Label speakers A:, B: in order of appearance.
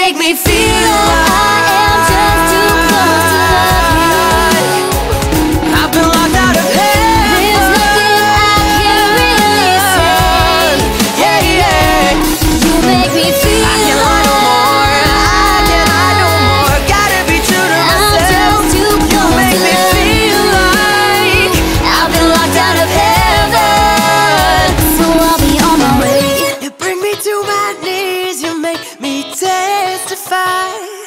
A: make me feel like I am just too close to love you.
B: I've been locked out of heaven.
A: There's nothing I can really say.
B: Yeah, yeah.
A: You make me feel
B: I can't lie no more. I can't lie no more. Gotta be true to
A: I'm
B: myself.
A: just too
B: You
A: close
B: make
A: to
B: me
A: love
B: feel like
A: I've been locked out of heaven, so I'll be on my way.
B: you bring me to my knees. You make me testify.